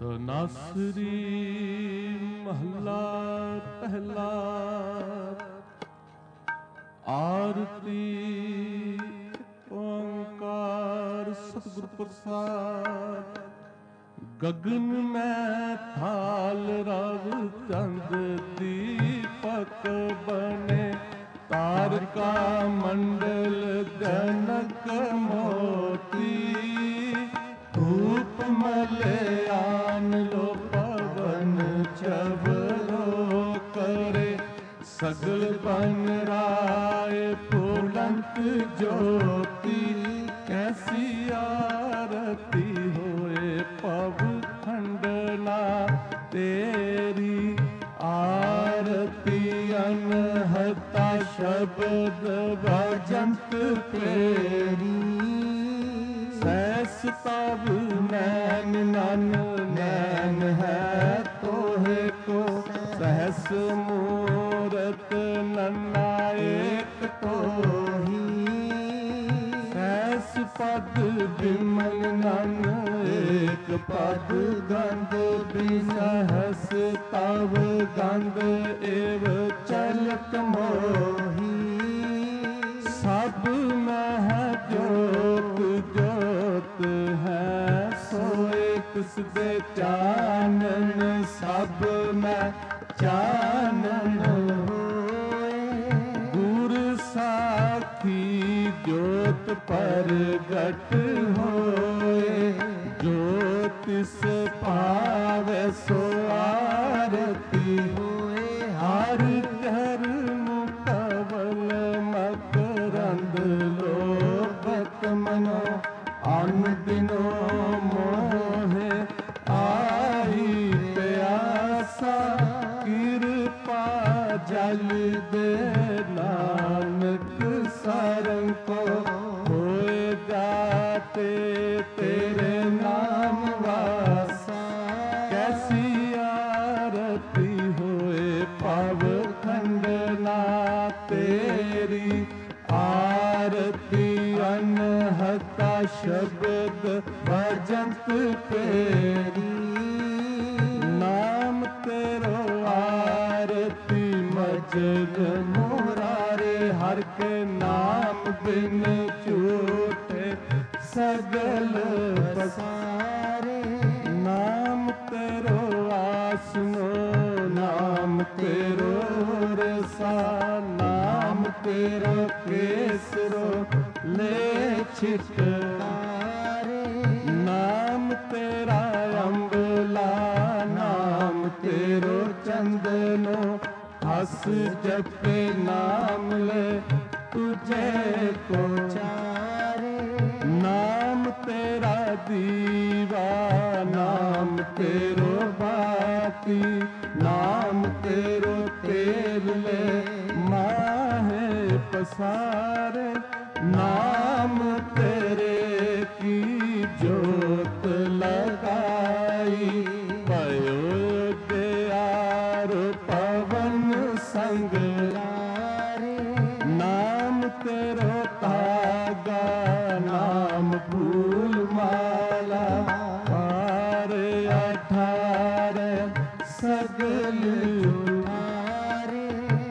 ਤਨਾਸਰੀ ਮਹਲਾ ਪਹਿਲਾ। ਆਰਤੀ ਓੰਕਾਰ ਸਤਿਗੁਰ ਪ੍ਰਸਾਦ। ਗਗਨ ਮੈਂ ਥਾਲ ਰਵ ਚੰਦ ਦੀਪਕ ਬਨੇ। ਤਾਰਕਾ ਮੰਡਲ ਜਨਕ ਮੋਤੀ। ਧੂਪ ਮਲਿਆਨ ਲੋ ਪਵਨ ਚਵਰੋ ਕਰੇ। ਸਗਲ ਬਨ ਰਾਏ ਫੁਲੰਤ ਜੋਤੀ। ਕੈਸੀ ਆਰਤੀ ਹੋਏ ਪਵ ਖੰਡਨਾ ਤੇਰੀ। ਆਰਤੀ ਅਨਹਤਾ ਸ਼ਬਦ ਵਜੰਤ ਤੇਰੀ। ਸੈਸ ਤਬ ਨੈਨ ਨਨ ਨੈਨ ਹੈ ਤੋਹੇ ਕੋ। ਸਹਸ ਮੂਰਤ ਨਨਾ ਏਕ ਤੋਹੀ। ਸੈਸ ਪਦ ਬਿਮਲ ਨਨ ਏਕ ਪਦ। ਗੰਧ ਬਿਸਹਸ ਤਵ ਗੰਧ ਏਵ ਚਲਕ ਮੋਹੀ। ਸਭ ਮਹਿ ਜੋਤ ਜੋਤ ਹੈ ਸੋਏ ਤਿਸ ਦੇ ਚਾਨਣ। ਸਭ ਮੈਂ ਚਾਨਣ ਹੋਏ। ਗੁਰ ਸਾਖੀ ਜੋਤ ਪ੍ਰਗਟ ਹੋਏ। ਜੋ ਤਿਸ ਭਾਵੈ ਸੋ ਆਰਤੀ ਹੋਏ। ਹਰ ਧਰਮ ਕਵਲ ਮਕਰੰਦ ਲੋਭਤ ਮਨੋ। ਅਨ ਦਿਨੋ ਮੋਹੇ ਆਈ ਪਿਆਸਾ। ਕਿਰਪਾ ਜਲ ਦੇ ਨਾਨਕ ਸਰੰ ਕੋ। ਹੋਏ ਜਾਤੇ ਤੇਰੇ ਨਾਮ ਵਾਸਾ। ਕੈਸੀ ਆਰਤੀ ਹੋਏ ਪਵ ਖੰਡਨਾ ਤੇਰੀ। ਆਰਤੀ ਅਨਹਤਾ ਸ਼ਬਦ ਭਜੰਤ ਤੇਰੀ। ਨਾਮ ਤੇਰੋ ਆਰਤੀ ਮਜਨ ਮੁਰਾਰੇ। ਹਰ ਕੇ ਨਾਮ ਬਿਨ ਝੂਠੇ ਸਗਲ ਪਸਾਰੇ। ਨਾਮ ਤੇਰੋ ਆਸਨੋ ਨਾਮ ਤੇਰੋ ਰਸਾ। ਨਾਮ ਤੇਰੋ ਕੇਸਰੋ ਲੈ ਛਿਟਕਾਰੇ। ਨਾਮ ਤੇਰਾ ਅੰਬਲਾ ਨਾਮ ਤੇਰੋ ਚੰਦਨੋ। ਹਸ ਜਪੇ ਨਾਮ ਲੈ ਤੁਝੇ ਕੋ ਚਾਰੇ। ਨਾਮ ਤੇਰਾ ਦੀਵਾ ਨਾਮ ਤੇਰੋ ਬਾਤੀ। ਨਾਮ ਤੇਰੋ ਤੇਲ ਲੈ ਮਾਹੇ ਪਸਾਰੇ। ਨਾਮ ਤੇਰੇ ਕੀ ਜੋਤ ਲਗਾਈ। ਭਇਓ ਦਿਆਰ ਪਵਨ ਸੰਗ ਲਾਰੇ। ਨਾਮ ਤੇਰੋ ਤਾਗਾ ਨਾਮ ਫੂਲ ਮਾਲਾ। ਪਾਰ ਅਠਾਰੇ ਸਗਲ ਉਠਾਰੇ।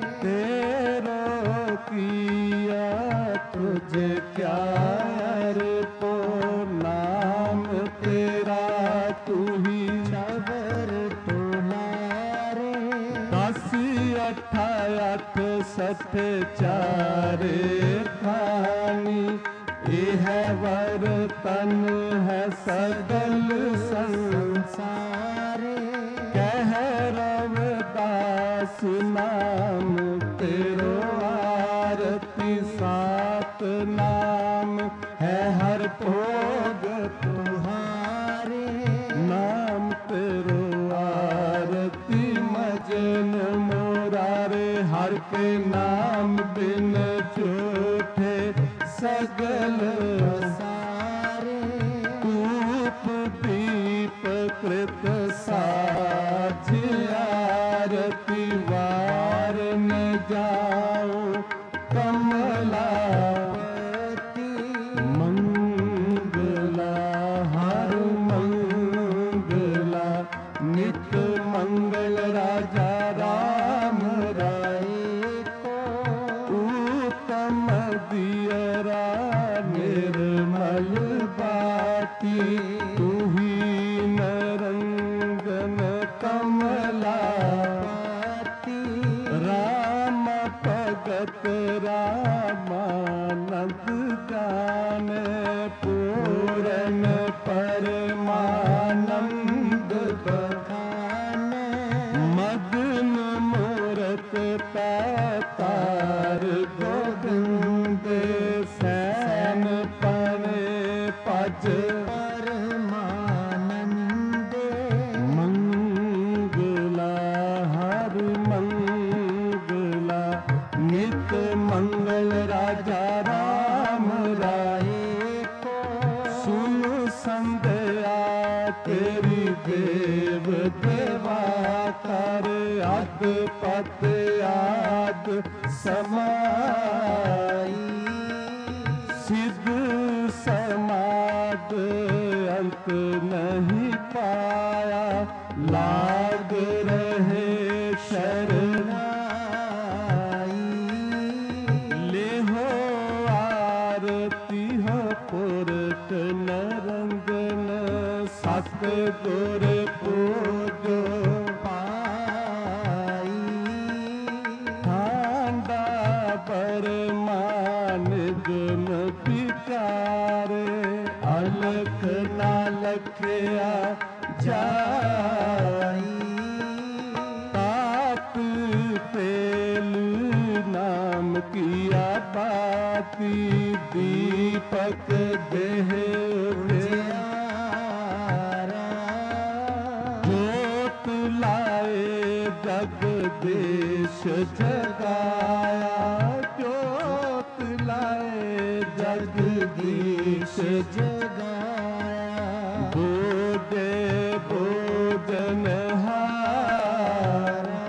ਤੇਰੋ ਕੀਆ ਤੁਝ ਕਿਆ ਅਰਪੋ। ਨਾਮ ਤੇਰਾ ਤੂ ਹੀ ਸ਼ਬਰ ਤੁਮਾਰੇ। 10 8 8 ਸਠ ਚਾਰੇ ਖਾਨੀ। ਇਹ ਵਰਤਨ ਹੈ ਸਗਲ ਸੰਸਾਰੇ। ਕਹਿ ਰਵਿਦਾਸ ਨਾਮ ਤੇਰੋ ਆਰਤੀ। ਸਾਤ ਨਾਮ ਹੈ ਹਰ ਭੋਗ ਤੁਹਾਰੇ। ਨਾਮ ਤੇਰੋ ਆਰਤੀ ਮਜਨ ਮੁਰਾਰੇ। ਹਰ ਕੇ ਨਾਮ ਬਿਨ ਝੂਠੇ ਸਗਲ ਸਾਰੇ। ਧੂਪ ਦੀਪ ਕ੍ਰਿਤ ਸਾਜ ਆਰਤੀ। ਵਾਰ ਨ ਜਾਉ ਕਮਲਾ ਮੰਗਲਾ। ਹਰ ਮੰਗਲਾ रामानंद जाने पूरन परमानंद बखाने मदन मूरत पैतार गोविंद सैन पने पज परमानंद मंगला हर मंगला नित मंगल राजा राम राये को सुन संध्या तेरी देव देवा कर अद पत आद समाई सिद्ध समाद अंत नहीं पाया लाग रहे शरणाई ले हो आरती हो पुरट नरंगन सत गुर पूजो पाई ठांडा परमान गुण विचारे अलख ना लखया जाई तात तेल नाम किया बाती दीपक देह उजियारा जोत लाए जगदीश जगाया जोत लाए जगदीश जगाया बोधे बोधनहारा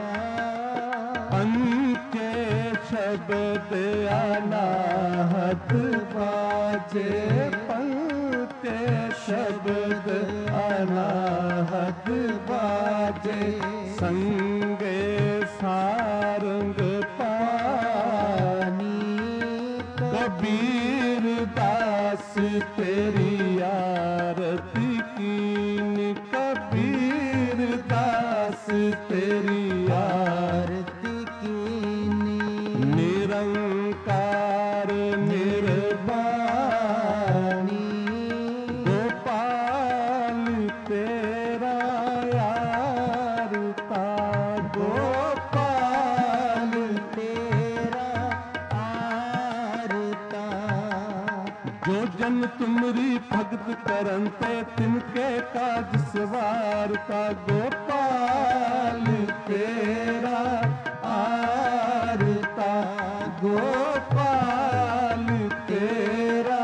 पंचे शब्द अनाहत बाजे पंचे शब्द अनाहत बाजे संगे सारंग पानी कबीर दास तेरी आरती कीनी कबीर दास तेरी आरती कीनी निरंकार निर्वाणी गोपाल तेरा आरता गोपाल तेरा आरता जो जन तुमरी भगत करन ते तिनके काज सवारता गोपाल तेरा आरता गोपाल तेरा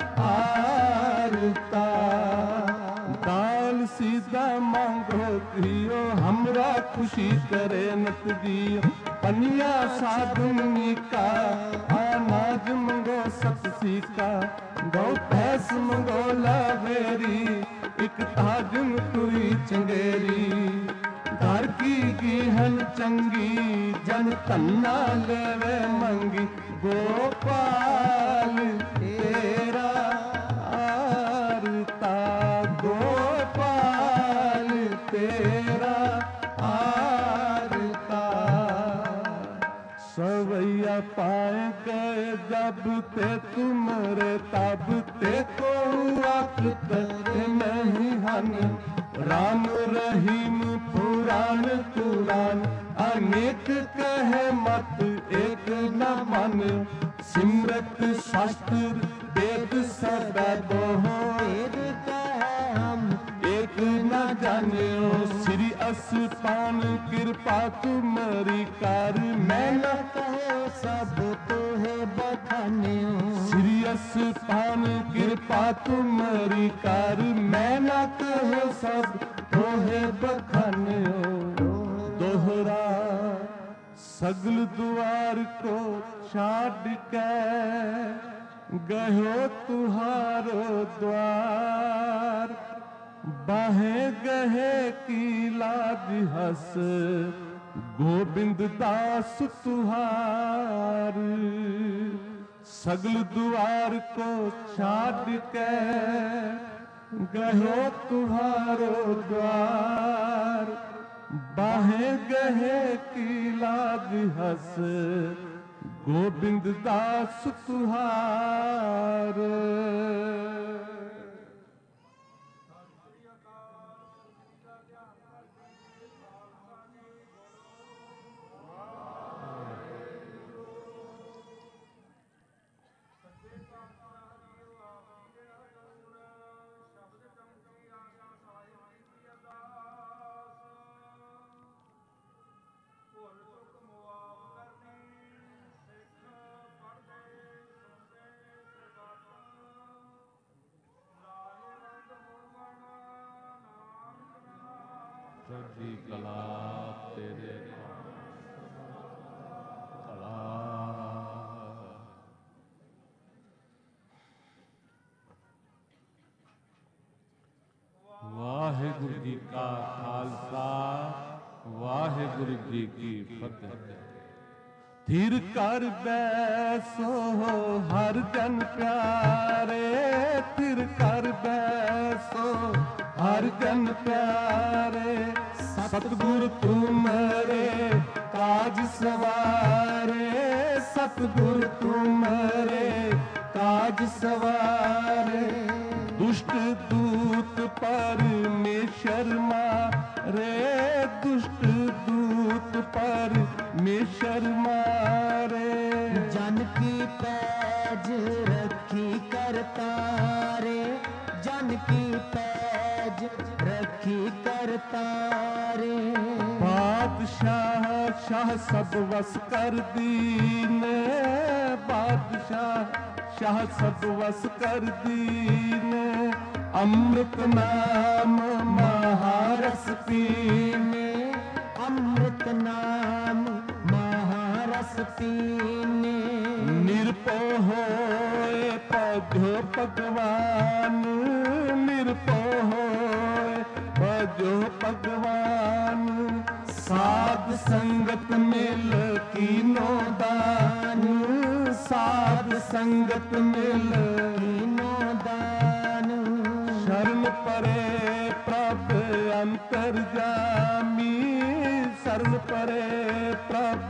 आरता दाल सीधा मांगो दियो हमरा खुशी करे नत दियो पनिया साधुनी का अनाज मंगो सतसी का गौ भैंस मंगो लावेरी एक ताजन तुरी चंगेरी घर की गिहन चंगी जन तन्ना लेवे मंगी गोपाल तेरा आरता गोपाल तेरा आरता सवैया पाए गए जब ते तुमरे तब ते को वक्त नहीं हन राम रहीम पुराण पुराण अनेक कहे मत एक न मन सिमरत शास्त्र वेद सब दोहो वेद कहे हम एक न जानियो श्री अस्पान कृपा तुम्हारी कार मैं न कहे सब तो है बखानियो श्री अस्पान कृपा तुम्हारी कार मैं न कहे सब तो है बखानियो दोहरा सगल द्वार को छाड़ के गयो तुहारो द्वार बाहे गहे की लाज हस गोबिंद दास तुहार सगल द्वार को छाड़ के गयो तुहारो द्वार बाहे गहे की लाज हस गोबिंद दास तुहार। चढ़ी कला तेरे कला। वाहिगुरु जी का खालसा, वाहिगुरु जी की फतेह। थिर कर बैसो हर जन प्यारे, थिर कर बैसो हर जन प्यारे। सतगुरु तुमरे काज सवारे, सतगुरु तुमरे काज सवारे। दुष्ट दूत परमेश्वर मारे, दुष्ट दूत परमेश्वर मारे। जन की पैज रखी करतारे, जन की पैज रखी करतारे। बादशाह शाह सब वस कर दीन, बादशाह शाह सब वस कर दीन। अमृत नाम महारस पीने, अमृत नाम महारस पीने। निरपो होए पधो भगवान, निरपो होए पधो भगवान। साध संगत मिल कीनो दान, साध संगत मिल कीनो दान। शरण परे प्रभ अंतर्जामी, शरण परे प्रभ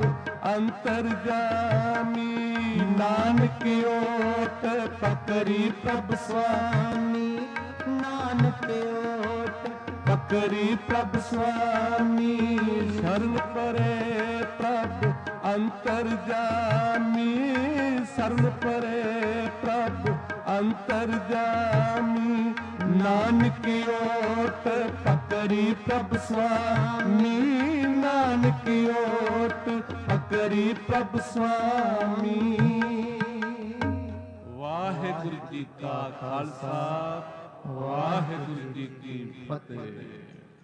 अंतर्जामी। नानक ओट पकड़ी प्रभ स्वामी, नानक ओट पकड़ी प्रभ स्वामी। शरण परे प्रभ अंतर्जामी, शरण परे प्रभ अंतर्जामी। नानक ओट पकड़ी प्रभ स्वामी, नानक ओट पकड़ी प्रभ स्वामी। वाहिगुरु जी का खालसा, वाहिगुरु जी की फतेह।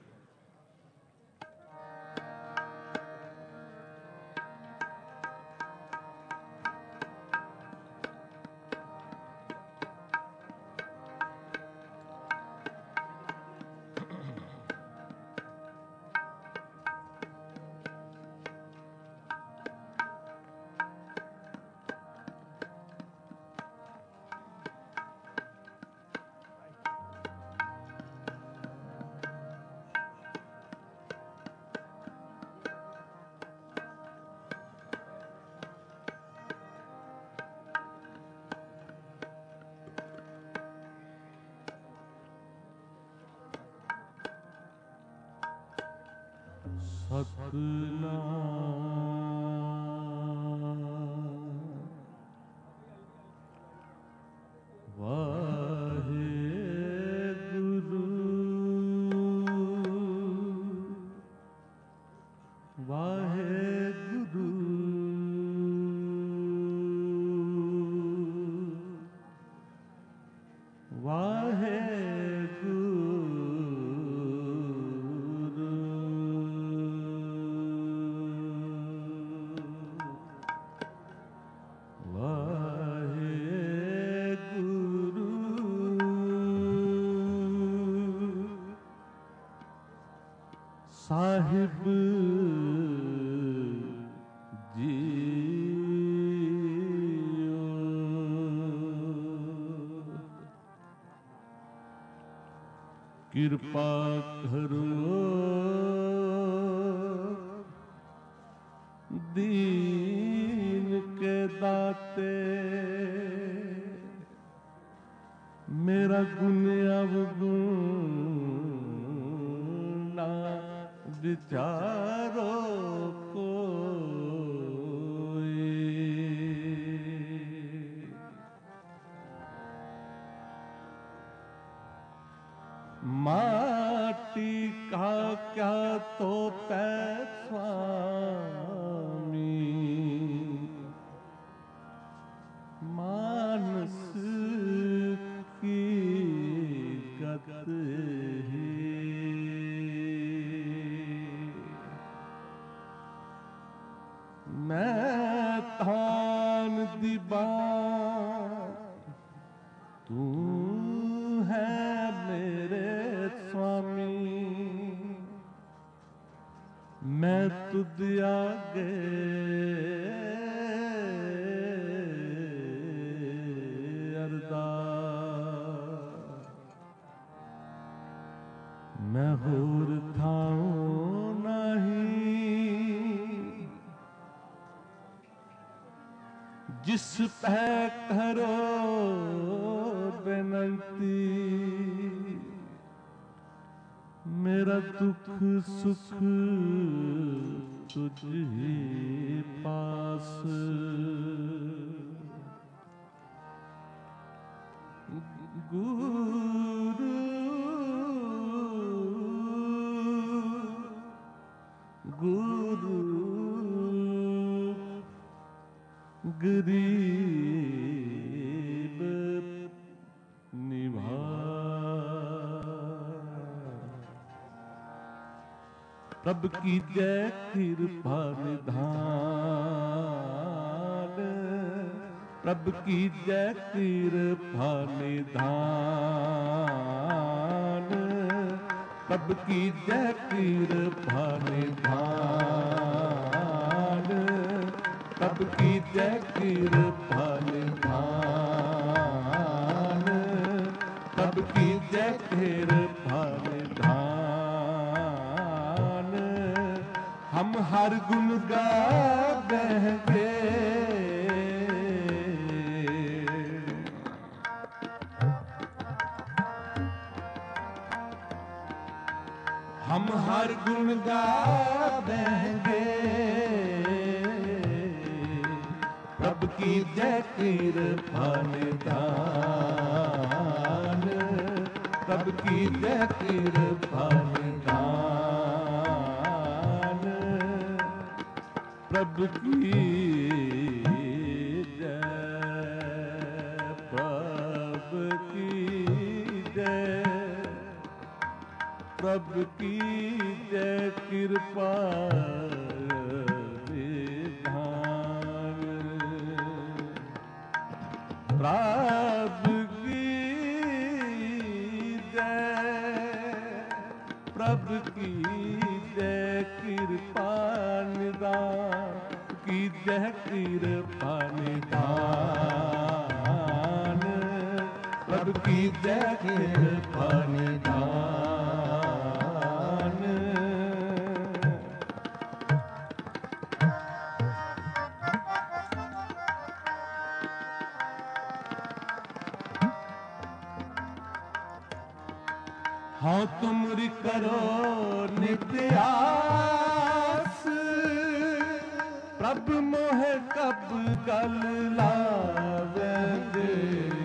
साहिब जी कृपा करो दीन के ते मेरा गुण अवगुण ना विचारो माटी का क्या तो स्वामी मानस की गत मैं थान दीवान तू है मेरे स्वामी मैं तुझ आगे अरदास मैं होर थाऊं नहीं जिस पे करो बेनती मेरा दुख सुख तुझे पास गुरु गुरु गरीब निभा प्रभ की जय कृपा निधान प्रभ की जय कृपा निधान प्रभ की जय कृपा निधान प्रभ की जय कृपा निधान प्रभ की जय कृपा निधान हम हर गुण गावेंगे हम हर गुण गावेंगे प्रभ की जय कृपा निधान प्रभ की जय कृपा निधान प्रभ की जय प्रभ की जय प्रभ की जय कृपा निधान प्रभ की जय प्रभ की जय कृपा निधान की जय कृपा निधान प्रभ की जय कृपा निधान हाँ तुमरी करो नित्य आस प्रभ मोहे कब गल लावेंगे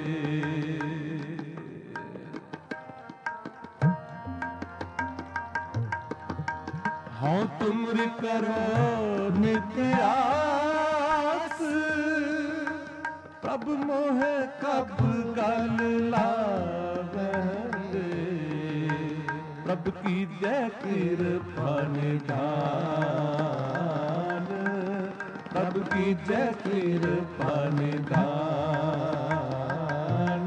हाँ तुमरी करो नित्य आस प्रभ मोहे कब गल लावेंगे प्रभ की जय कृपा निधान प्रभ की जय कृपा निधान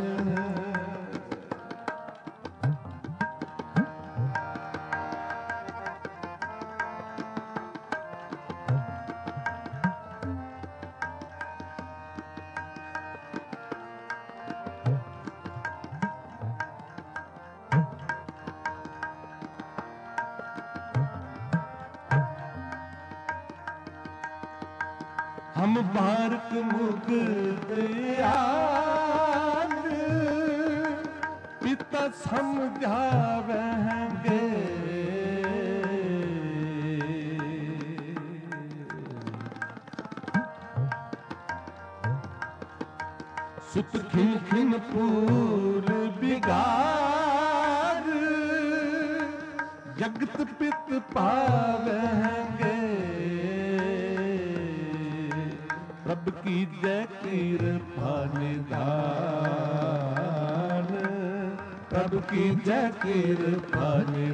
हम बारक मुग्ध याद पिता समझावेंगे। सुत खिन खिन फूल बिगाड़ जगत पित पावेंगे। प्रभ की जय कृपा निधान, प्रभ की जय कृपा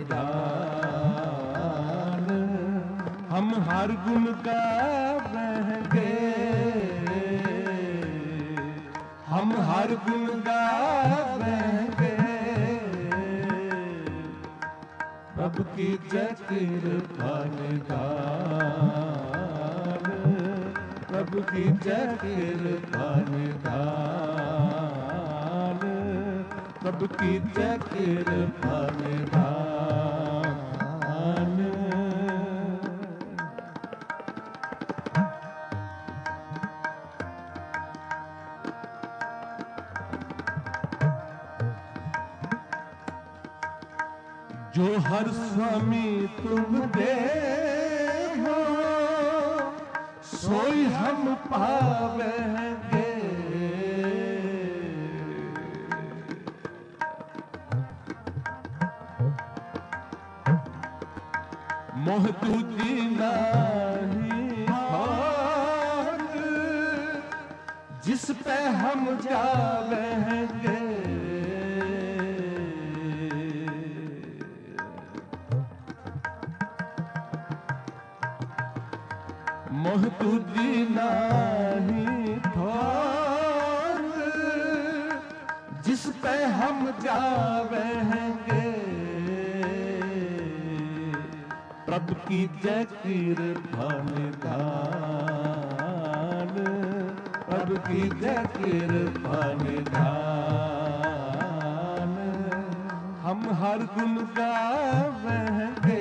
निधान। हम हर गुण गावेंगे, हम हर गुण गावेंगे। प्रभु की जय कृपा निधान, प्रभु की जय कृपा निधान, प्रभु की जय कृपा निधान। जो हर स्वामी तुम दे हो सोई हम पावेंगे। मोह तुझी नहीं और जिस पे हम जावेंगे। मोह तुझी नहीं ठोर जिस पे हम जावेंगे। प्रभु की जय कृपा निधान, प्रभु की जय कृपा निधान। हम हर गुण गावेंगे,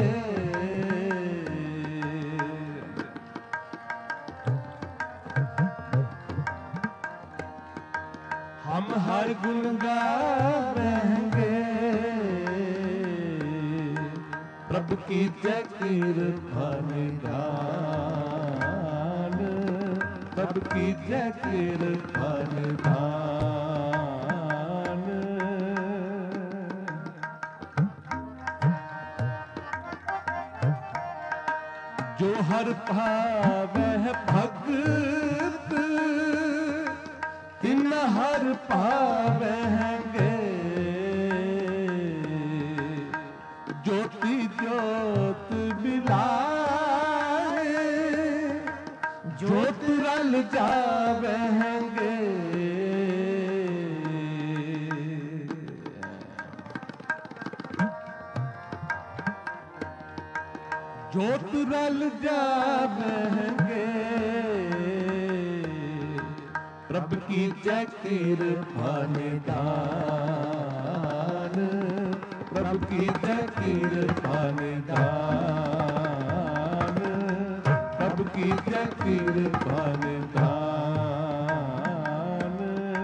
हम हर गुण गावेंगे। प्रभु की जय कृपा निधान, प्रभु की जय कृपा निधान। जो हर पावह भगत तिन हर पावेंगे। ज्योति ज्योत बिलाए ज्योत रल जावेंगे। ज्योत रल जावेंगे। प्रभु की जय कृपा निधान, प्रभु की जय कृपा निधान, प्रभु की जय कृपा निधान।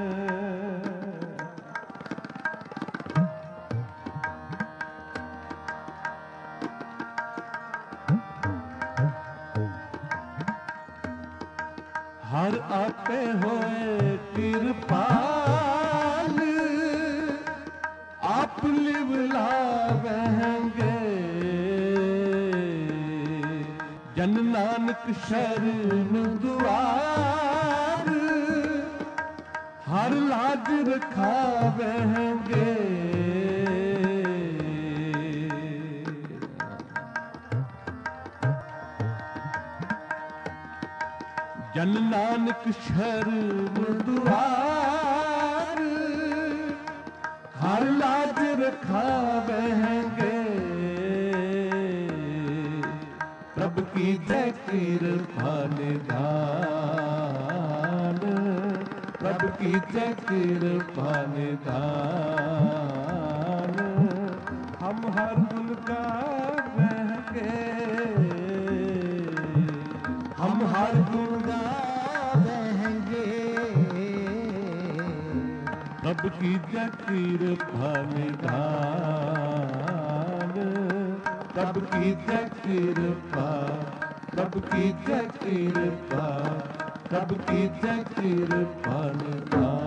हर आपे होए कृपाल आप लिवलावेंगे। जन नानक शरण दुआर हर लाज रखावेंगे। जन नानक शरण दुआर हर लाज रखावेंगे। प्रभु की जय कृपा निधान, प्रभु की जय कृपा निधान। हम हर गुण गावेंगे, हम हर गुण गावेंगे। प्रभु की कृपा निधान, प्रभु की कृपा, प्रभु की कृपा, प्रभु की कृपा निधान।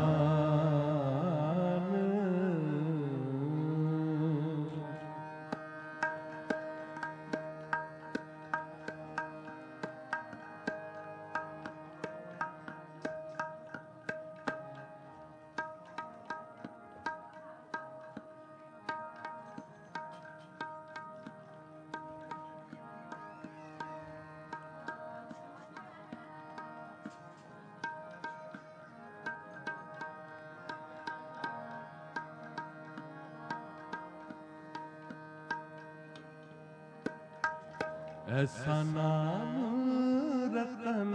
ऐसा नाम रतन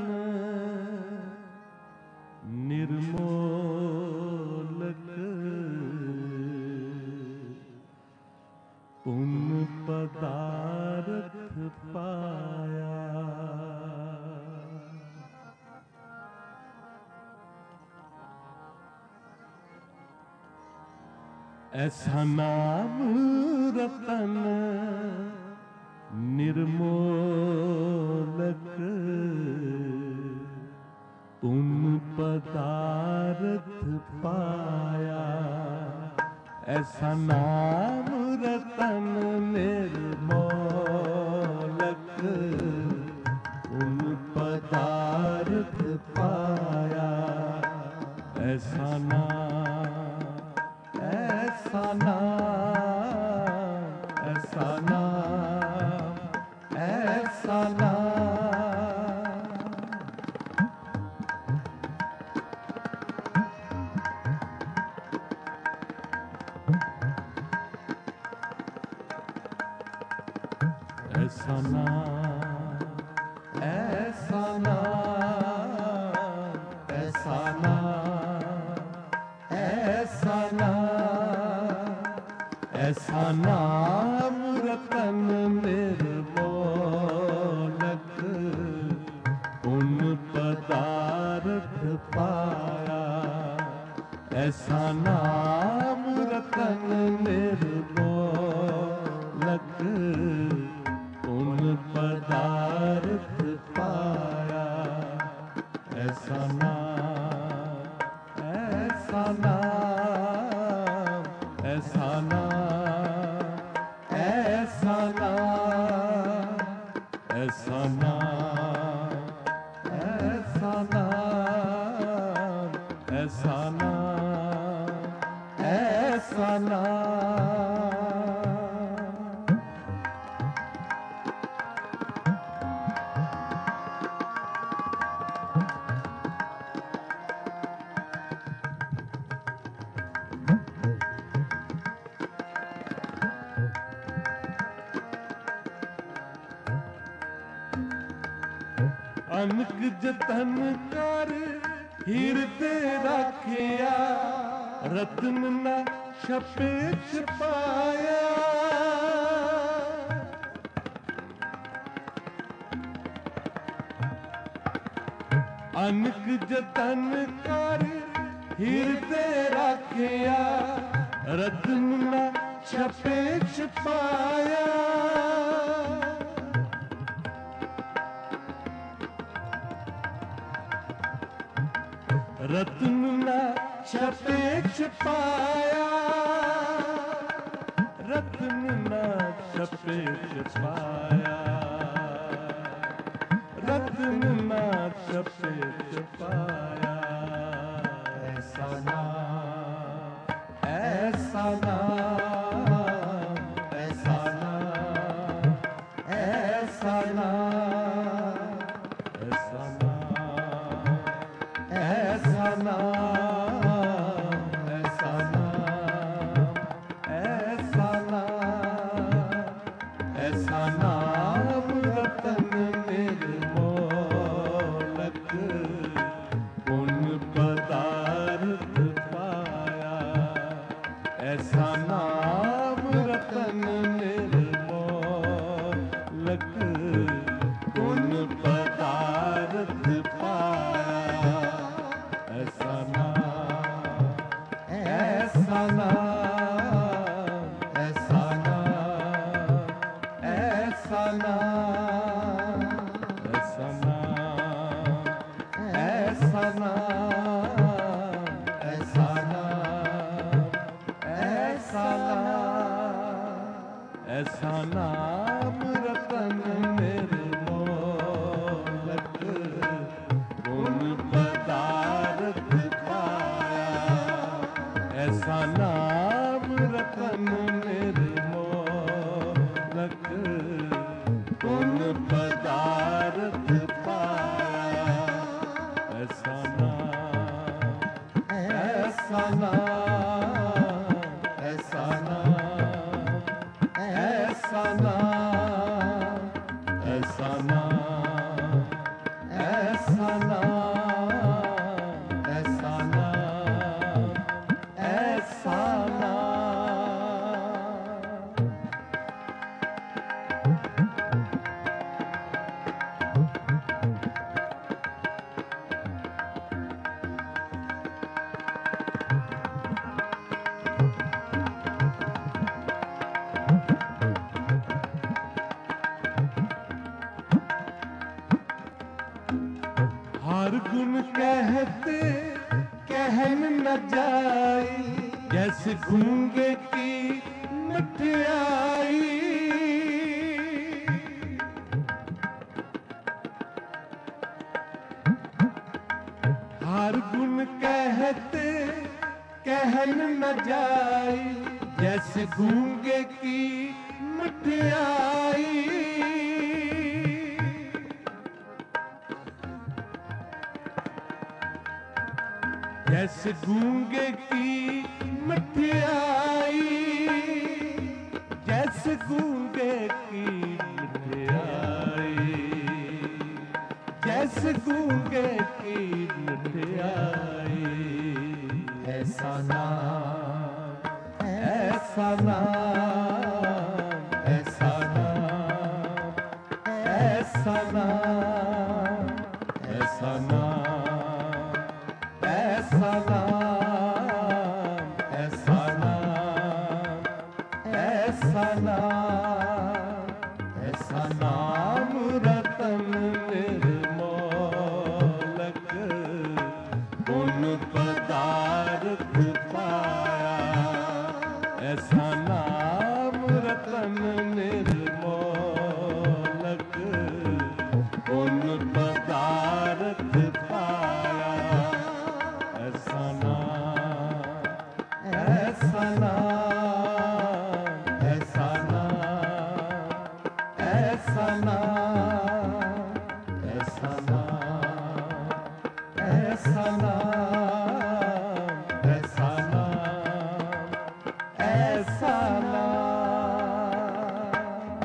निर्मोलक, उन पदार्थ पाया। ऐसा नाम रतन निर्मोलक, उन पदार्थ पाया। ऐसा नाम रतन निर्मोलक, उन पदार्थ पाया। ऐसा नाम, ऐसा नाम, ऐसा नाम, ऐसा नाम। ऐसा नाम, ऐसा नाम, ऐसा नाम, ऐसा नाम, ऐसा नाम रतन निर्मोलक, उन पदार्थ पाया। ऐसा नाम रतन निर्मोलक, उन पदार्थ पाया। ऐसा नाम, ऐसा नाम, ऐसा नाम, ऐसा नाम, ऐसा नाम, ऐसा नाम, ऐसा नाम, ऐसा नाम। अनक जतन कर हिरदे रखिया, रतन न छपे छपाया। अनक जतन कर हिरदे रखिया, रतन न छपे छपाया। रत्न न छपे छपाया, रत्न न छपे छपाया, रत्न न छपे छपाया। ऐसा नाम, ऐसा नाम, ऐसा नाम, ऐसा नाम, ऐसा नाम, ऐसा नाम, ऐसा नाम, ऐसा नाम, ऐसा नाम रतन निर्मोलक, उन पदार्थ पाया। ऐसा नाम रतन निर्मोलक, उन पदार्थ पाया। ऐसा नाम, ऐसा नाम, ऐसा नाम, ऐसा नाम, ऐसा नाम, ऐसा नाम, ऐसा नाम, ऐसा नाम, ऐसा नाम रतन निर्मोलक गुण पदार्थ पाया। ऐसा नाम रतन निर्मोलक गुण पदार्थ पाया। ऐसा नाम, ऐसा नाम, ऐसा नाम, ऐसा नाम, ऐसा नाम, ऐसा नाम, ऐसा नाम, ऐसा नाम। हर गुण कहते कहन न जाई, जैसे गूंगे की मठियाई। हर गुण कहते कहन न जाई, जैसे गूंगे की मठियाई। जैसे गूंगे की मठियाई, जैसे गूंगे की मठियाई, जैसे गूंगे की मठियाई। ऐसा नाम, ऐसा नाम, ऐसा नाम, ऐसा नाम, ऐसा नाम, ऐसा नाम, ऐसा नाम, ऐसा नाम, ऐसा नाम रतन निर्मोलक गुण पदार्थ पाया। ऐसा नाम रतन निर्मोलक गुण पदार्थ पाया। ऐसा नाम, ऐसा नाम, ऐसा नाम, ऐसा नाम, ऐसा नाम, ऐसा नाम, ऐसा नाम, ऐसा नाम।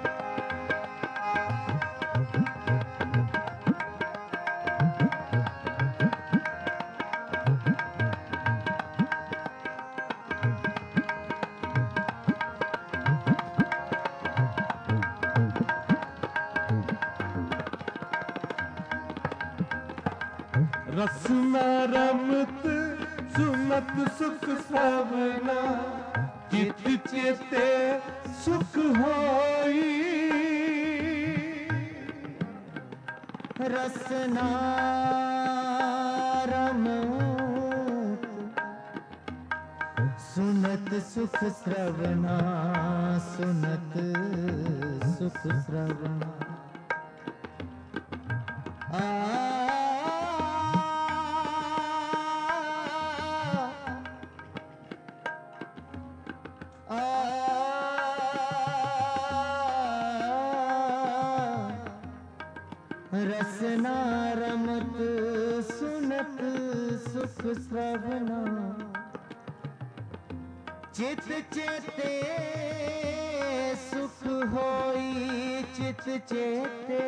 रसना रमत सुनत सुख सवना, चित चेते सुख होई। रसना रमत सुनत सुख श्रवणा, सुनत सुख श्रवणा। रसना रमत सुनत सुख श्रवणा, चित चेते सुख होई। चित चेते,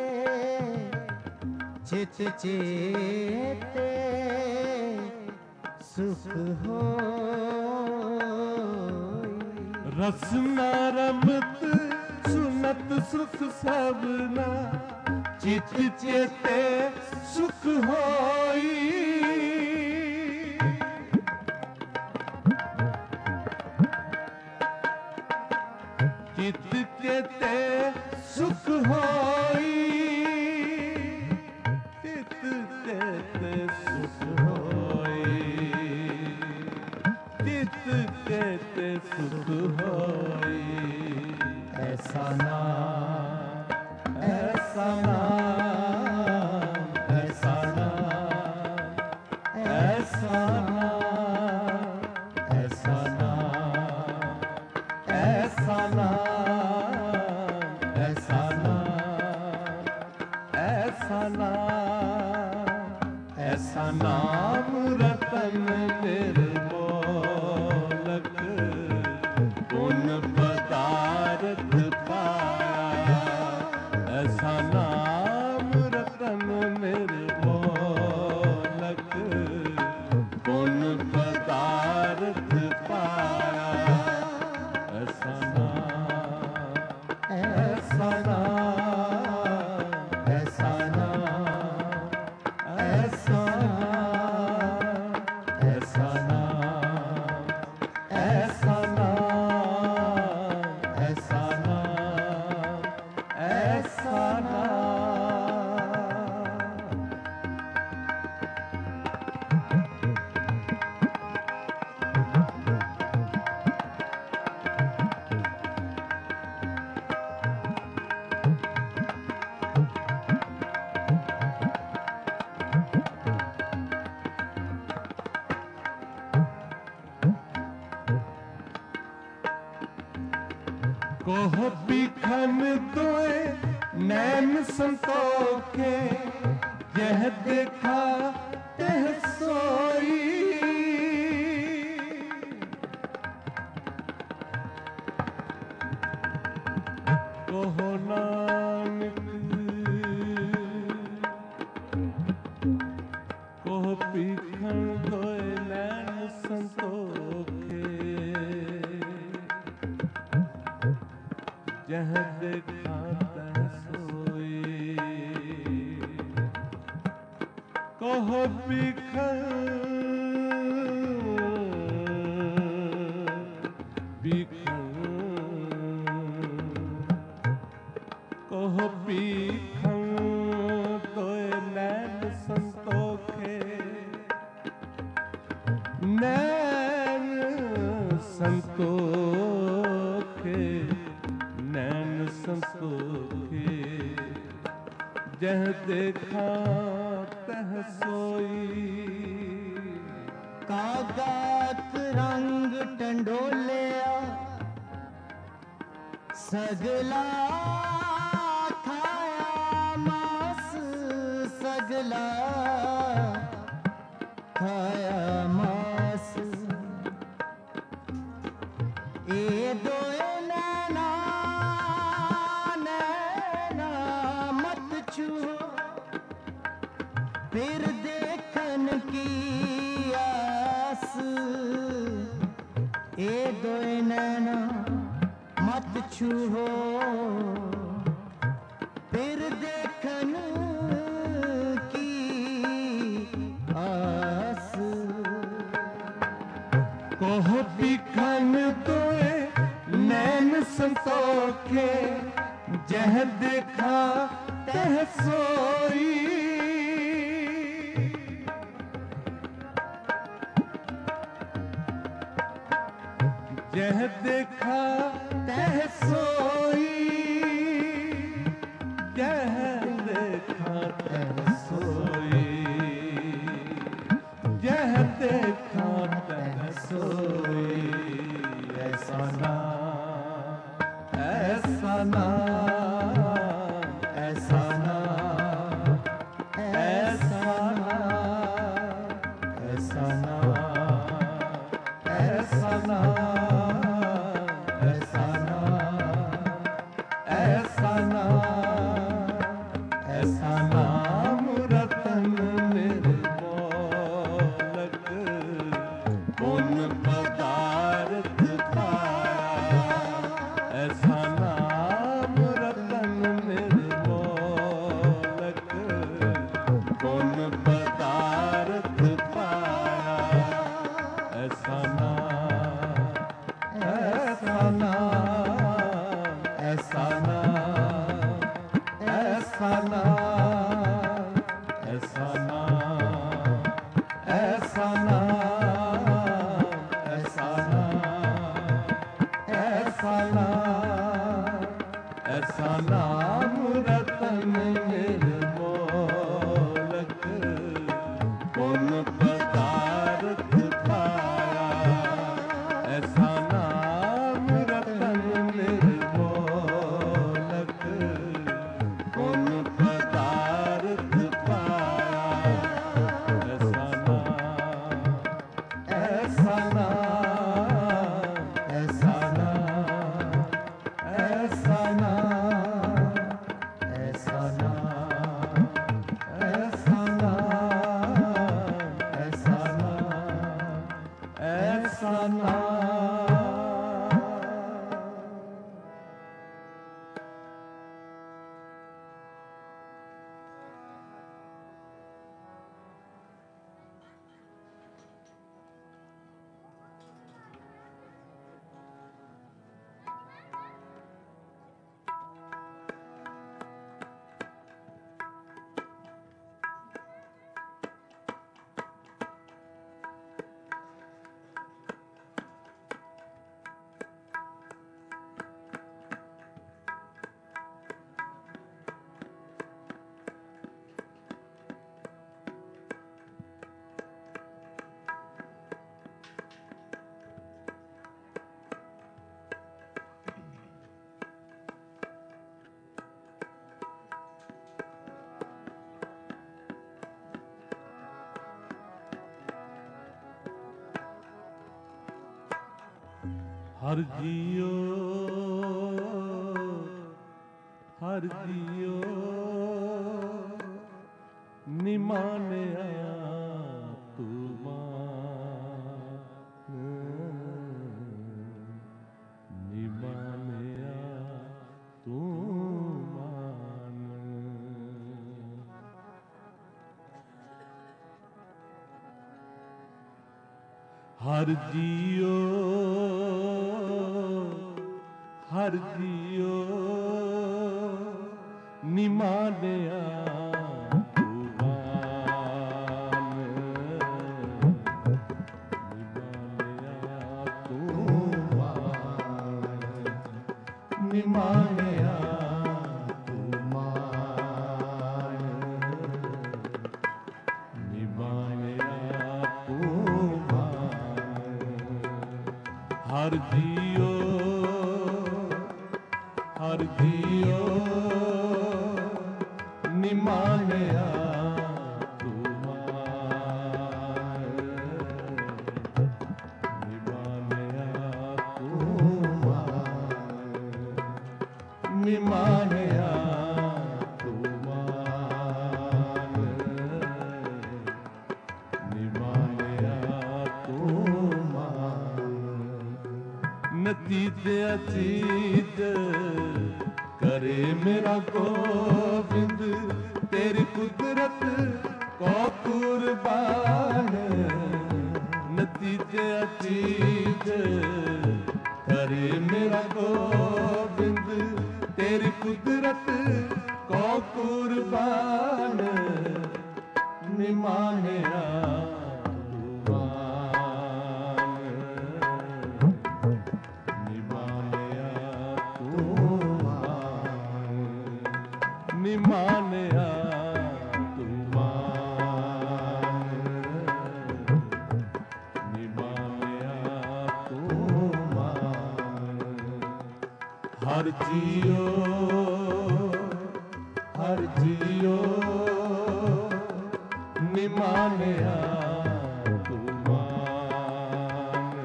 चित चेते सुख होई। रसना रमत सुनत सुख सवना, चित चेते सुख होई। चेते सुख होई, चित चेते सुख होई, चित चेते सुख होई। ऐसा नाम, ऐसा नाम, ऐसा नाम, ऐसा नाम, ऐसा नाम, ऐसा नाम, ऐसा नाम, ऐसा नाम, ऐसा नाम रतन निर्मोलक पुन पदार्थ पाया। ऐसा नाम रतन निर्मोलक पुन पदार्थ पाया। ऐसा नाम, ऐसा नाम, ऐसा नाम, ऐसा नाम, ऐसा नाम, ऐसा नाम, ऐसा नाम, ऐसा नाम। कोह बिखन दोए नैन संतोखे, यह देखा तह सोई। कोह नानक, कोह बिखन दोए नैन संतोखे, जह देखा तह सोई। कोह बिखन, बिखन, कोह बिखन तोय नैन संतोखे, नैन संतोखे, नैन संतोखे, जह देखा तह सोई। कागत रंग टंडोलिया, सगला खाया मांस, सगला खाया मांस। ए दोए नैना, नैना मत छुओ, फिर देखन की आस। ए दोए नैना मत छुओ, फिर देखन की आस। कोह बिखन तोए नैन संतोखे, जह देखा तह सोई। जह देखा तह सोई, जह देखा तह सोई, जह देखा तह सोई। ऐसा नाम, ऐसा नाम, ऐसा नाम, ऐसा नाम, ऐसा नाम, ऐसा नाम, ऐसा नाम, ऐसा नाम, ऐसा नाम रतन निर्मोलक पुन पदार्थ पाया। ऐसा नाम रतन निर्मोलक पुन पदार्थ पाया। ऐसा नाम, ऐसा नाम, ऐसा नाम रतन निर्मोलक पुन पदार्थ पाया। ऐसा नाम रतन निर्मोलक पुन पदार्थ पाया। ऐसा नाम, ऐसा नाम, ऐसा नाम, ऐसा नाम, ऐसा नाम, ऐसा नाम, ऐसा नाम, ऐसा नाम। हर जियो, हर जियो, निमानिया तू मान, निमानिया तू मान। हर जियो, हर जियो, निमानिया तू मान, निमानिया तू मान, निमानिया तू मान, निमानिया तू मान। हर जियो, हर जियो, निमानिया तू मान, निमानिया तू मान, निमानिया तू मान, निमानिया तू मान। नतीजे अतीत करे मेरा गोविंद, तेरी कुदरत को कुर्बान। नतीजे अतीत करे मेरा गोविंद, तेरी कुदरत को कुर्बान। निमानिया तू मान, निमानिया तू मान, निमानिया तू मान, निमानिया तू मान। हर जियो, हर जियो, निमानिया तू मान,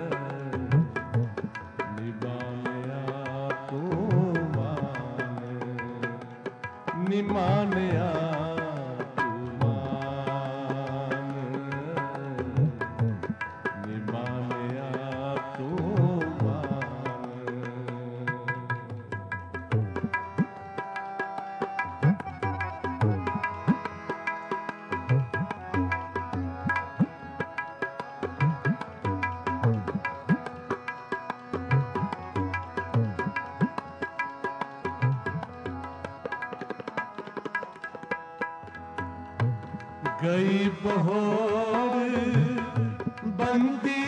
निमानिया तू मान, निमानिया तू मान, निमानिया तू मान। गई बहोर बंदी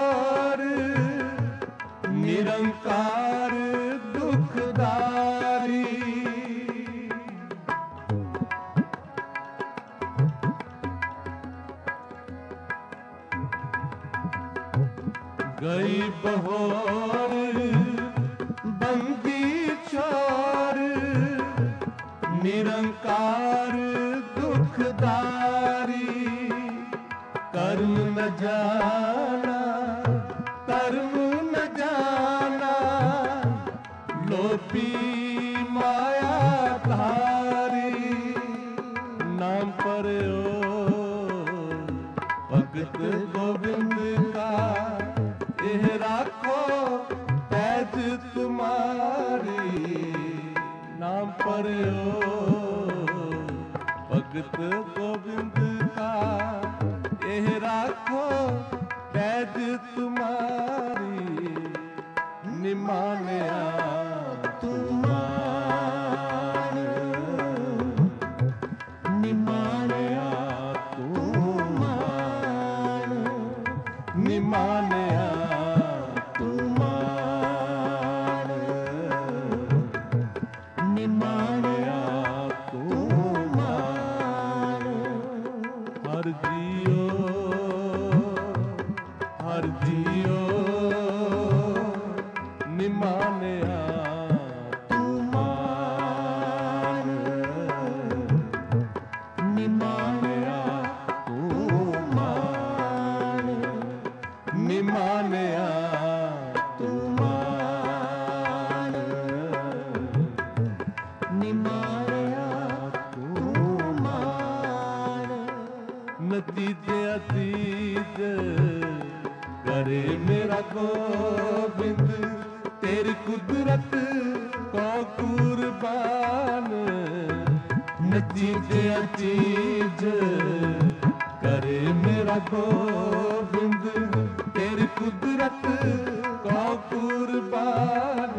चोर, निरंकार दुखदारी। ਗਈ ਬਹੋਰ ਬੰਦੀ ਛੋਰ ਨਿਰੰਕਾਰ ਦੁਖਦਾਰੀ ਕਰਮ ਨ ਜਾਣਾ ਧਰਮ ਨ ਜਾਣਾ ਲੋਭੀ ਮਾਇਆ ਧਾਰੀ ਨਾਮ ਪਰਿਓ ਭਗਤ ਗੋਬਿੰਦ ਕਾ ਇਹ ਰਾਖੋ ਪੈਜ ਤੁਮਾਰੀ ਨਾਮ ਪਰਿਓ ਭਗਤ ਗੋਬਿੰਦ ਕਾ ਇਹ ਰਾਖੋ ਪੈਜ ਤੁਮਾਰੀ ਨਿਮਾਨਿਆ ਤੁਮਾਰ ਨਿਮਾਨਿਆ ਤੁਮਾਰ ਨਿਮਾਨਿਆ ਤੁਮਾਰ ਨਿਮਾਨਿਆ ਤੁਮਾਰ ਹਰ ਜੀਓ ਹਰ ਜੀਓ ਨਿਮਾਨਿਆ ਤੁਮਾਰ ਨਿਮਾਨਿਆ ਤੁਮਾਰ ਨਿਮਾਨਿਆ ਤੁਮਾਰ ਨਿਮਾਨਿਆ ਤੁਮਾਰ ਨਤੀਜੇ ਅਤੀਤ ਕਰੇ ਮੇਰਾ ਗੋਬਿੰਦ ਤੇਰੀ ਕੁਦਰਤ ਕੋ ਕੁਰਬਾਨ ਨਤੀਜੇ ਅਤੀਤ ਕਰੇ ਮੇਰਾ ਗੋਬਿੰਦ ਤੇਰੀ ਕੁਦਰਤ ਕੋ ਕੁਰਬਾਨ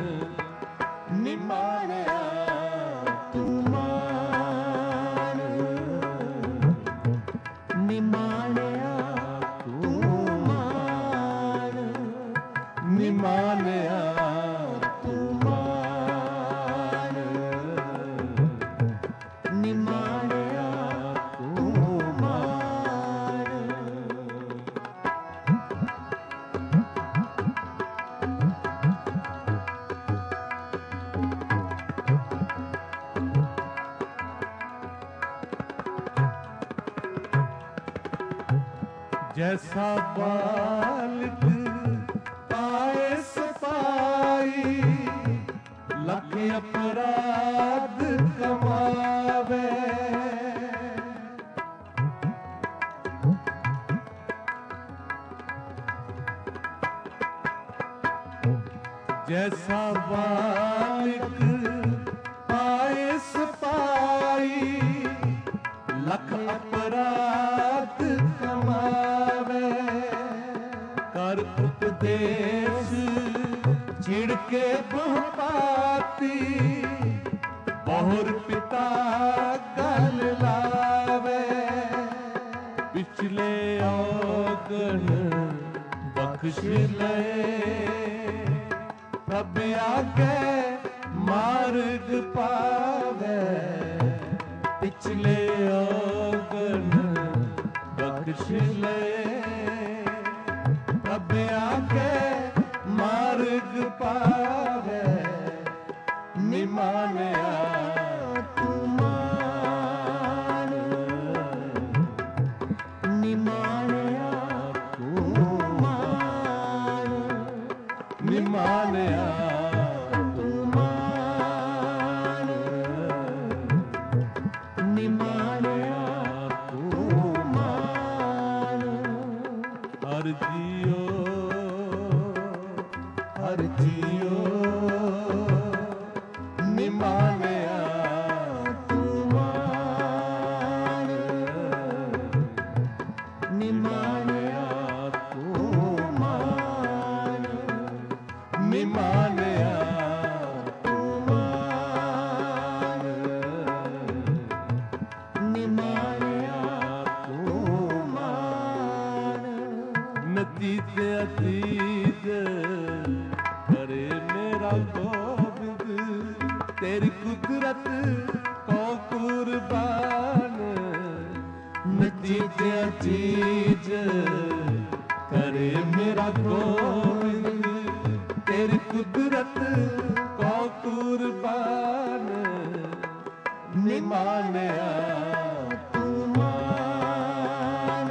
ਨਿਮਾਣਿਆ ਤੁਮਾਰ ਨਿਮਾਣਿਆ ਤੁਮਾਰ ਨਿਮਾਣਿਆ ਤੁਮਾਰ ਨਿਮਾਣਿਆ ਤੁਮਾਰ जैसा बालक पाए सपाई लख अपराध कमावे जैसा बालक पाए सपाई लख अपराध कमावे कर उपदेश छिड़के बहुपाती बहुर पिता गल लावे पिछले औगण बख्श ले प्रभ आगे मार्ग पावे पिछले औगण बख्श ले प्रभ आगे मार्ग पावे निमानया तुमार निमानया तुमार निमानया तुमार निमानया तुमार हर जियो हर जियो निमानया तुमार निमानया तुमार निमानया तुमार निमानया तुमार नतीजे अतीत करे मेरा गोबिंद तेरी कुदरत को कुर्बान नतीजे अतीत करे मेरा मेरा गोविंद तेरी कुदरत को कुर्बान निमानिया तू मान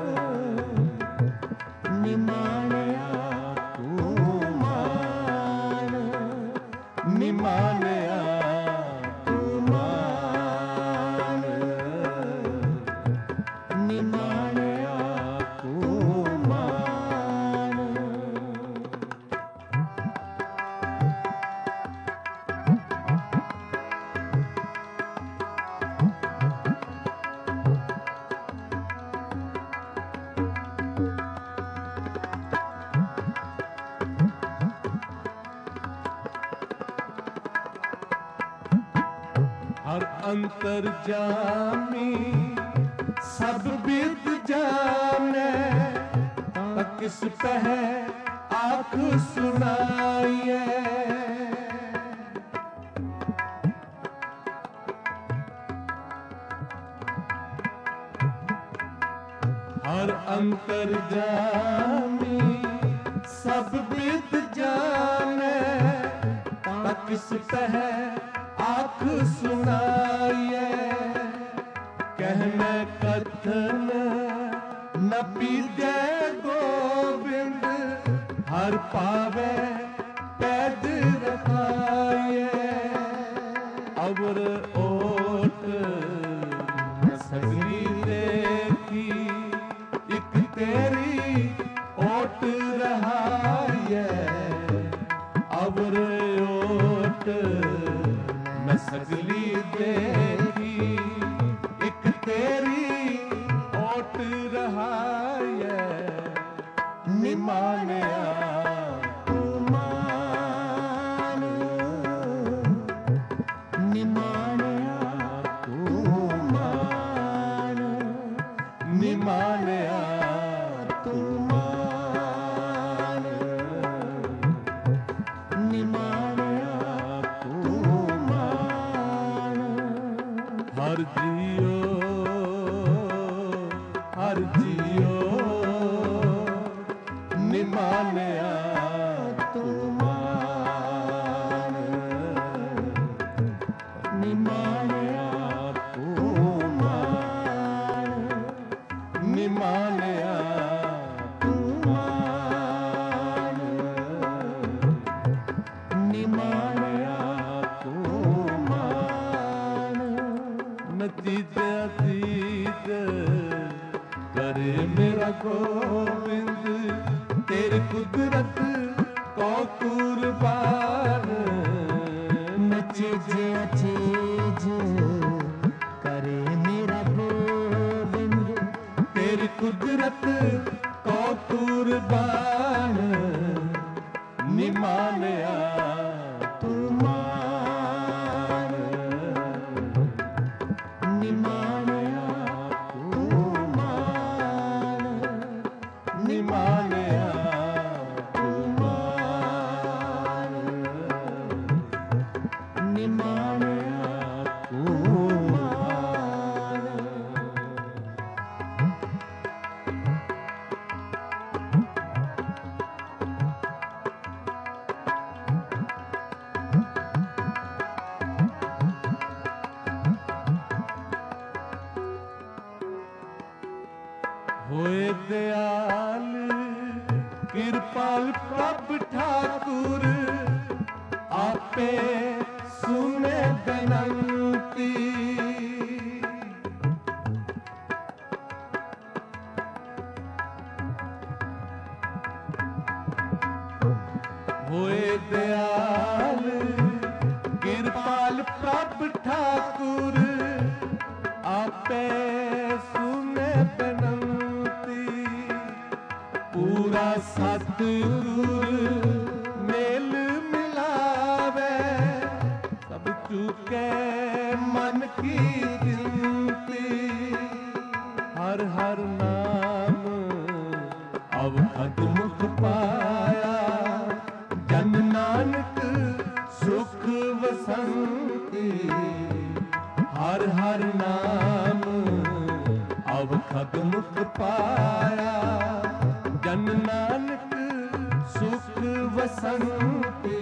निमानिया तू मान निमानिया तू मान निमानिया तू मान। हर अंतर जामी सब विद जाने किस पह आँख सुनाइए। हर अंतर जामी सब विद जाने किस पह आँख सुनाइए। कहने कथन न पीते गोविंद हर पावे पैद रखाइए। अवर ओट सगरी देखी एक तेरी ओट रहाइए। अवर ओट मैं सगली देखी एक तेरी ओट रहाइए। निमानिया तू मान निमानिया तू मान निमानिया तू मान निमानिया तू मान। हर जियो निमानिया तू मान निमानिया तू मान निमानिया तू मान निमानिया तू मान। नतीजे अतीत करे मेरा गोविंद तेरी कुदरत को कुर्बान। नचीज अचीज करे मेरा गोविंद तेरी कुदरत को कुर्बान निमानिया तू मान निमानिया तू मान निमानिया तू मान निमानिया तू मान। होए दयाल कृपाल प्रभ ठाकुर आपे सुने बेनंती। होए दयाल कृपाल प्रभ ठाकुर आपे सुने बेनंती। पूरा सतगुर मेल मिलावे सब चूके मन की गिनती। हर हर नाम अवखद मुख पाया जन नानक सुख वसंती। हर हर नाम अवखद मुख पाया जन नानक ਵਸੰਤੀ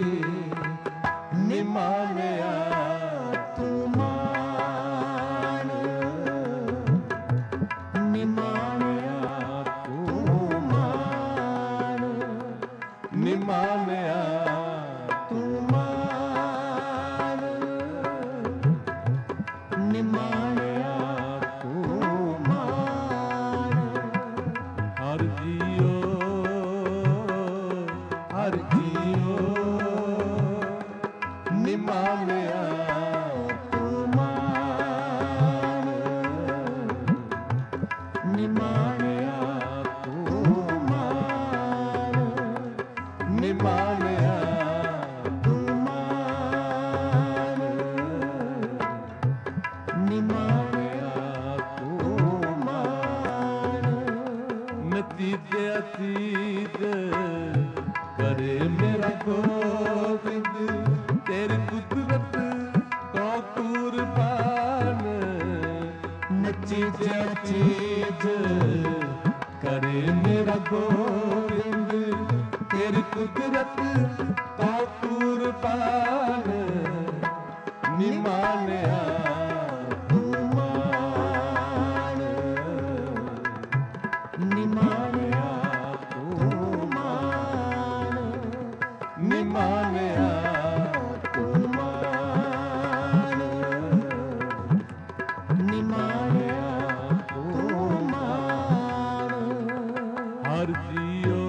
ਨਿਮਾਣਿਆ ਤੂੰ ਮਾਣ ਨਿਮਾਣਿਆ ਤੂੰ ਮਾਣ ਨਿਮਾਣਿਆ ਤੂੰ ਮਾਣ ਨਿਮਾਣਿਆ ਤੂੰ ਮਾਣ ਹਰ ਜੀਓ ਹਰ ਜੀਓ ਨਿਮਾਣਿਆ ਤੂੰ ਮਾਣ ਨਿਮਾਣਿਆ ਤੂੰ ਮਾਣ ਨਿਮਾਣਿਆ ਤੂੰ ਮਾਣ ਨਿਮਾਣਿਆ ਤੂੰ ਮਾਣ ਨਤੀਜੇ ਅਤੀਤ करे मेरा गोविंद तेरी कुदरत को कुर्बान नचीज चीज करे मेरा गोविंद तेरी कुदरत को कुर्बान निमाणिया तू मान निमाणिया ਨਿਮਾਣਿਆ ਤੂੰ ਮਾਣ ਨਿਮਾਣਿਆ ਤੂੰ ਮਾਣ ਹਰ ਜੀਓ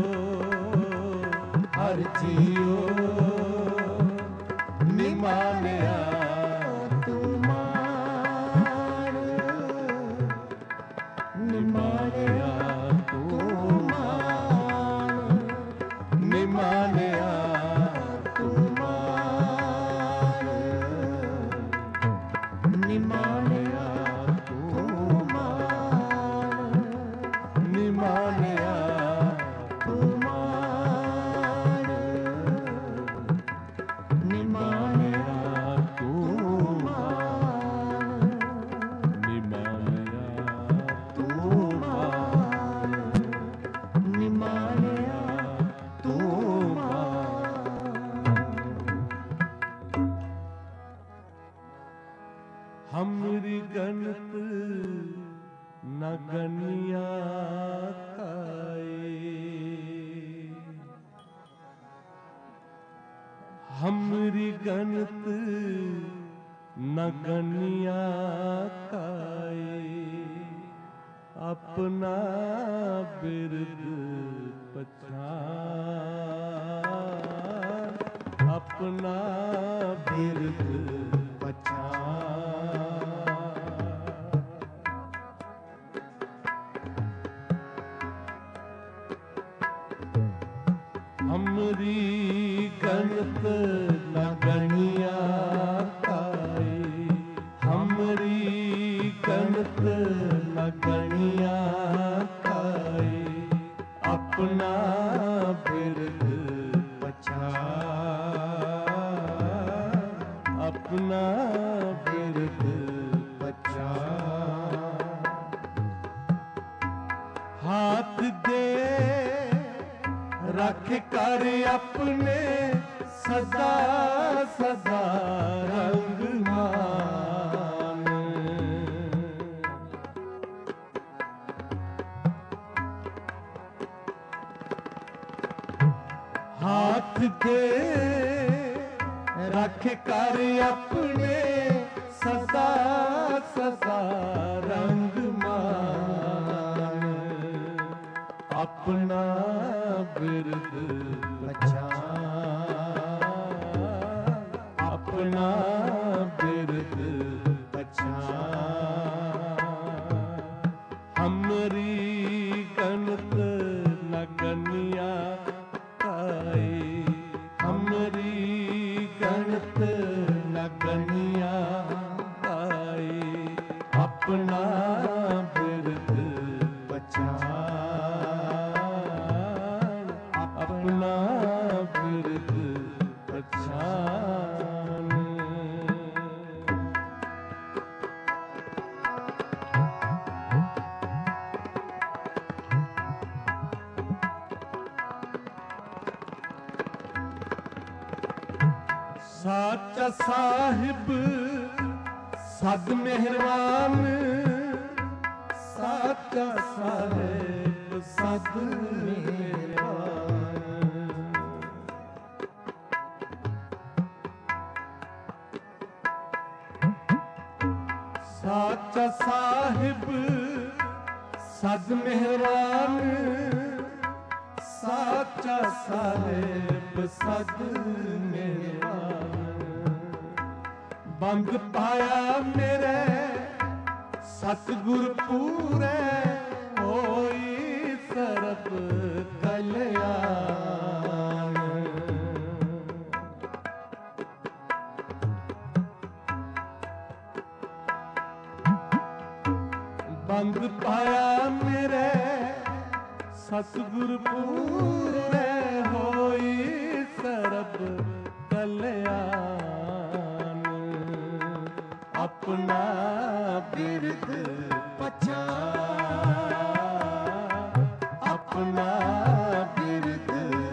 ਨਿਮਾਣਿਆ ਤੂੰ ਮਾਣ ਨਿਮਾਣਿਆ ਤੂੰ ਮਾਣ ਨਿਮਾਣਿਆ ਤੂੰ ਮਾਣ ਨਿਮਾਣਿਆ ਤੂੰ ਮਾਣ ਨਿਮਾਣਿਆ ਤੂੰ ਮਾਣ ਨਿਮਾਣਿਆ ਤੂੰ ਮਾਣ ਨਿਮਾਣਿਆ ਤੂੰ ਮਾਣ ਨਿਮਾਣਿਆ ਤੂੰ हमरी गणत न गनिया काए हमरी गणत न गनिया काए अपना बिरद पछान अपना बिरद हमरी गणत न गनिया काए हमरी गणत न गनिया काए अपना बिरद पछान अपना बिरद पछान हाथ दे रख कर अपने सदा सदा रंग मान हाथ दे रख कर अपने सदा सदा रंग मान अपना बिरद पछान अपना बिरद पछान हमरी गणत न गनिया काए हमरी गणत न गनिया काए अपना बिरद पछान अपना बिरद पछान साचा साहिब सद मेहरबान, साचा साहिब सद मेहरबान। साचा साहिब सद मेहरबान, साचा साहिब सद मेहरबान। बंद पाया मेरे सतगुर पूरे, होई सरब कल्याण। बंद पाया मेरे सतगुर पूरे, होई सरब कल्याण। अपना बिरद पछान, अपना बिरद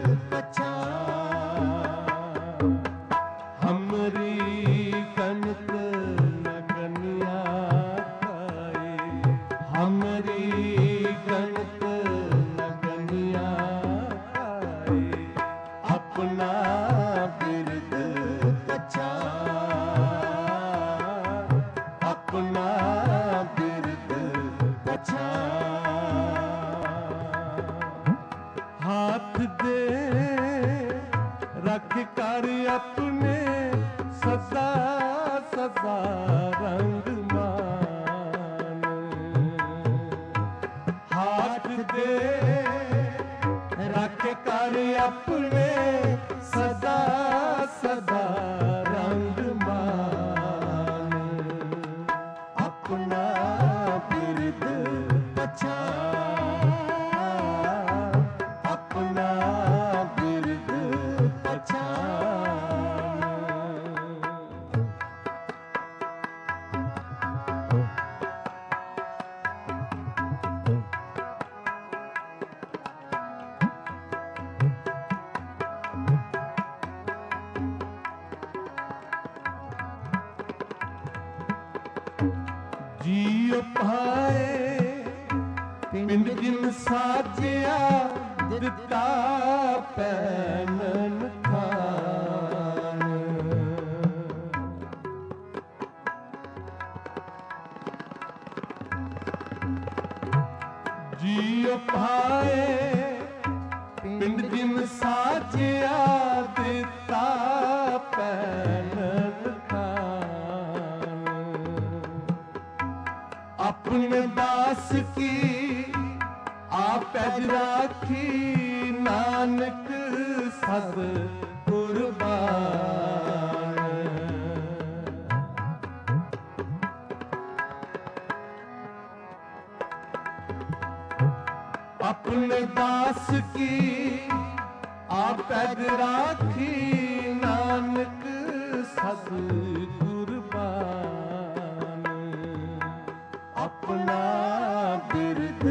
पछान। हमरी कनक न कन्या खाए, हमरी कनक न कन्या खाए। अपना बिरद पछान, अपना बिरद पछान। हाथ दे रख कर अपने सदा सदा रंग मान। हाथ दे रख कर अपने सदा सदा रंग मान। अपना बिरद पछान, अपना बिरद पछान। जीव पाए पिंड जिन साजिया, दिता पैनन खान। जीव पाए पिंड जिन साजिया, दिता पैनन खान। अपने दास की आप राखी, नानक सद कुर्बान। अपने दास की आप राखी, नानक सद कुर्बान। अपना बिरद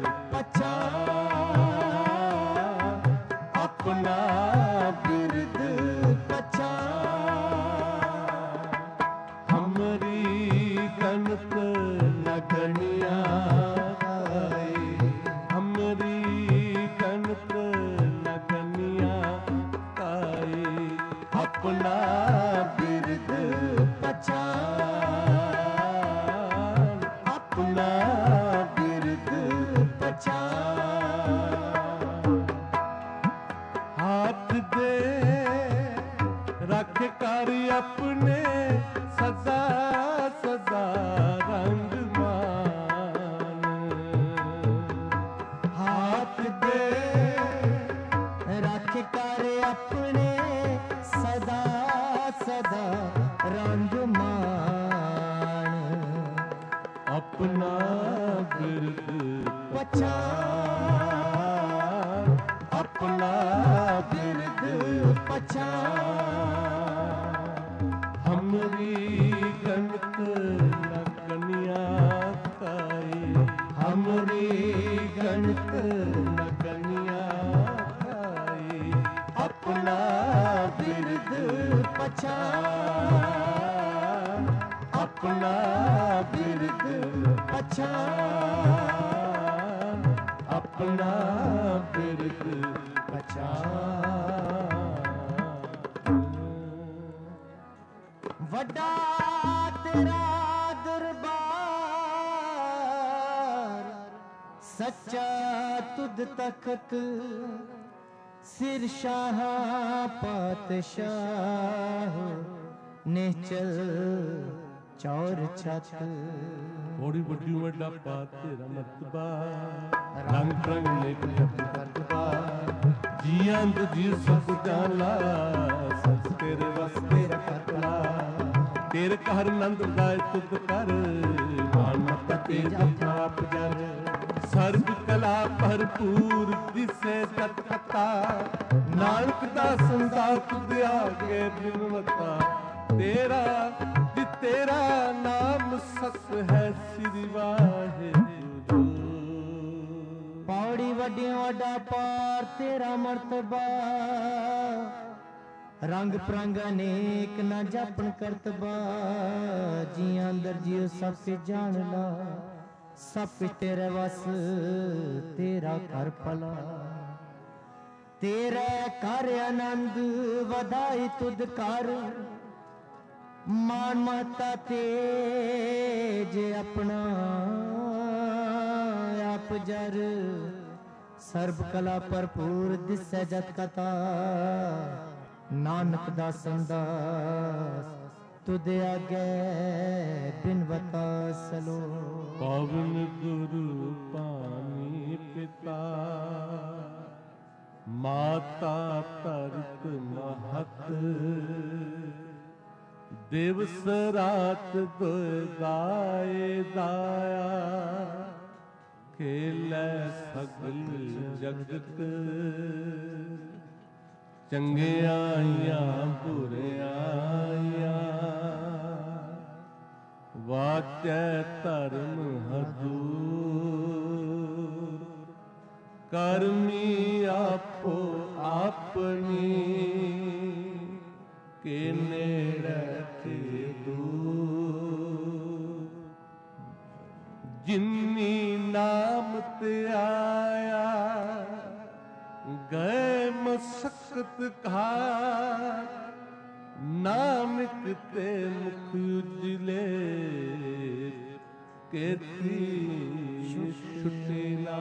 पछान, अपना बिरद पछान। हमरी कनक न कन्या खाए, हमरी कनक न कन्या खाए। अपना बिरद पछान, अपना बिरद पछान। हाथ दे रख कर अपने सदा सदा रंग मान। हाथ दे रख कर अपने सदा सदा रंग मान। अपना बिरद पछान, अपना बिरद पछान। हमरी कनक न कन्या खाए, हमरी कनक न कन्या खाए। अपना बिरद पछान, अपना बिरद पछान, अपना बिरद वड्डा तेरा दरबार, सच्चा तुद तख्त, सिर शाह पातशाह, निश्चल चौर छत। बड़ी बड़ी वड्डा पा तेरा मर्तबा, रंग रंग नेक करतबा, जियां जी सुख जाला, सच तेरे वस तेरा करतला, तेरे कहर नंद लाए तुद कर, मान मत तेज आप जर, सर्ब कला भरपूर दिसे जत कथा, नानक दा संदा तुद आगे बिनवता, तेरा जी तेरा नाम सत है श्री वाहिगुरु। पौड़ी वड्डियों वड्डा पार तेरा मर्तबा, रंग परंग अनेक ना जापन करतबा, जियां अंदर जियो सब के जान ला, सब कुछ तेरे वस तेरा कर भला, तेरा कर आनंद वधाई तुद कर, मान माता तेज अपना आप जर, सर्ब कला भरपूर दिसै जत कथा, नानक दा संदास तुद आगे बिनवता सलो। पावन गुरु पानी पिता, माता तरत महत, दिवस रात दुदाए दाया, खेलै सगल जगत, चंगियाइयां बुरियाइयां, वाचै धर्म हजूर, करमी आपो अपनी, के नेड़े थे दूर, जिन्नी नाम ते आया, गए मशक्कत घाट, नानक ते मुख उजले, केती छुटे ना,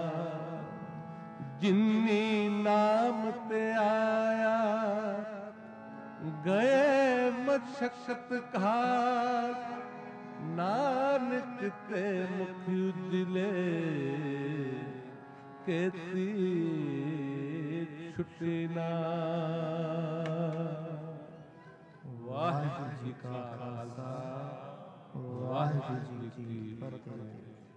जिन्नी नाम ते आया, गए मशक्कत घाट, नानक ते मुख उजले, केती छुटे ना। वाहिगुरू जी का खालसा, वाहिगुरू जी की फतेह।